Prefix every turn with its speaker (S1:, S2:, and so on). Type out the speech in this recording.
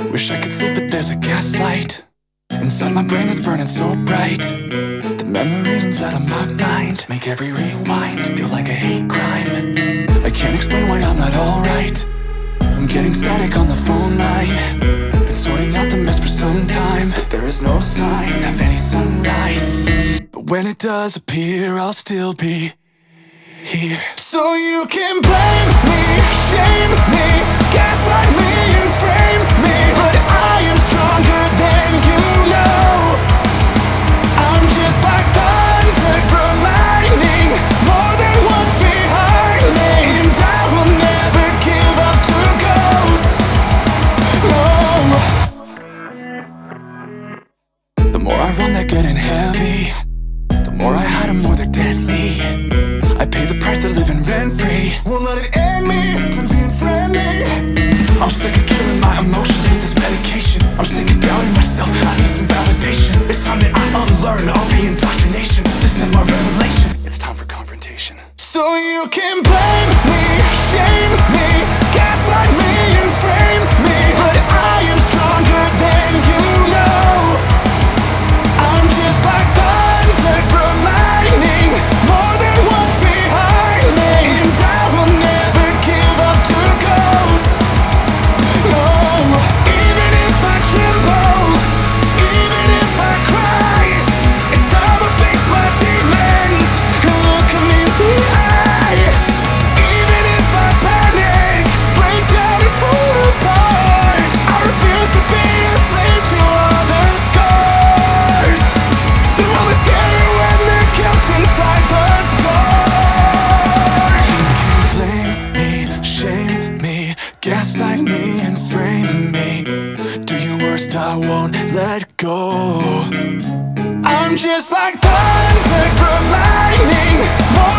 S1: Wish I could sleep, but there's a gaslight inside my brain that's burning so bright. The memories inside of my mind make every rewind feel like a hate crime. I can't explain why I'm not alright. I'm getting static on the phone line. Been sorting out the mess for some time, but there is no sign of any sunrise. But when it does appear, I'll still be here. So you can blame me, shame me, gaslight me and frame me, but I am stronger than you know. I'm just like thunder from lightning, more than once behind me, and I will never give up to ghosts. No. The more I run, they're getting heavy. The more I hide, the more they're deadly. I pay the price to living rent-free. Won't let it end me from being friendly. I'm sick of killing my emotions with this medication. I'm sick of doubting myself, I need some validation. It's time that I unlearn all the indoctrination. This is my revelation, it's time for confrontation. So you can blame me, shame me, gaslight me and frame me, but I am stronger than you know. I'm just like thunder from lightning, more than once behind me, and I will never give up to ghosts. No, even if I tremble, even if I cry, it's time to face my demons and look me in the eye. Even if I panic, break down and fall apart, I refuse to be a slave to other scars. They're only scary when they're kept inside the door. Blame me, shame me, gaslight me and frame me. Do your worst, I won't let go. I'm just like thunder from lightning, more